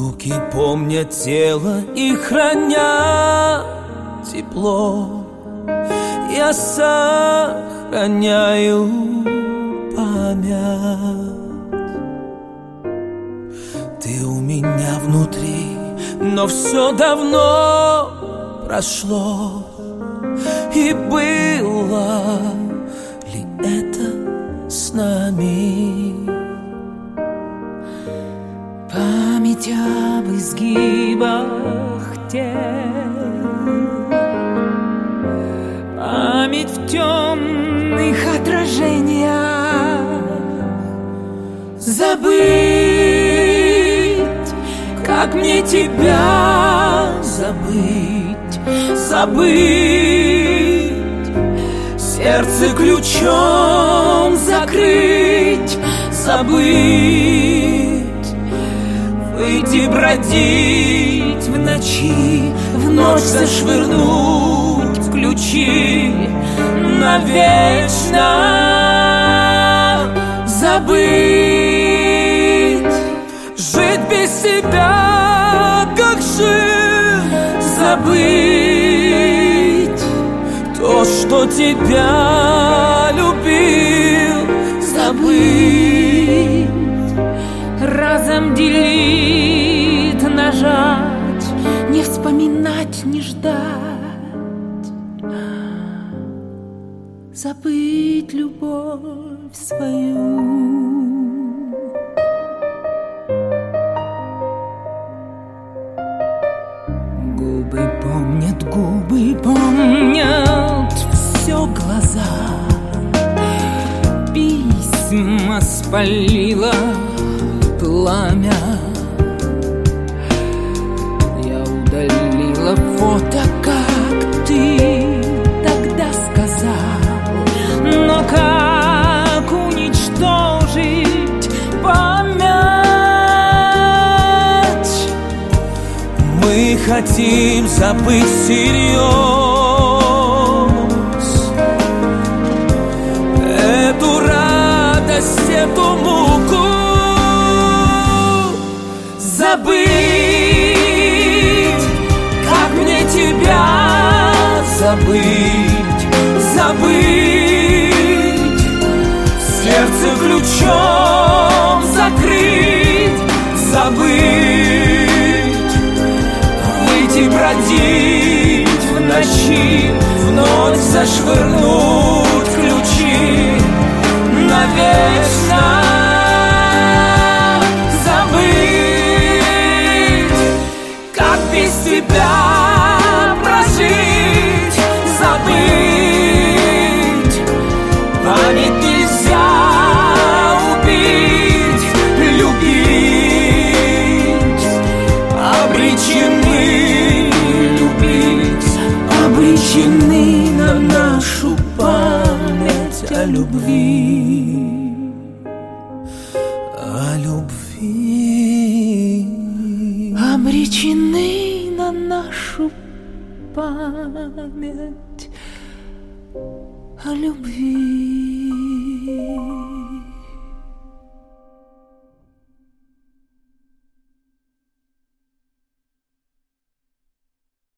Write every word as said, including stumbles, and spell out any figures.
Руки помнят тело и хранят тепло. Я сохраняю память. Ты у меня внутри, но все давно прошло. И было ли это с нами? Память об изгибах тел, память в темных отражениях. Забыть, как мне тебя забыть, забыть, сердце ключом закрыть, забыть, выйти бродить в ночи, в ночь зашвырнуть ключи навечно, забыть, жить без тебя, как жил, забыть то, что тебя любил, забыть, разом делит, нажать, не вспоминать, не ждать, забыть любовь свою. Губы помнят, губы помнят все глаза. Письма спалила пламя. Я удалила фото, как ты тогда сказал. Но как уничтожить память? Мы хотим забыть всерьез эту радость, эту муку. Забыть, как мне тебя забыть, забыть, сердце ключом закрыть, забыть, выйти бродить в ночи, в ночь зашвырнуть ключи навечно. Без тебя прожить, забыть, память нельзя убить, любить, обречены любить, обречены на нашу память о любви, о любви. Обречены на нашу память о любви.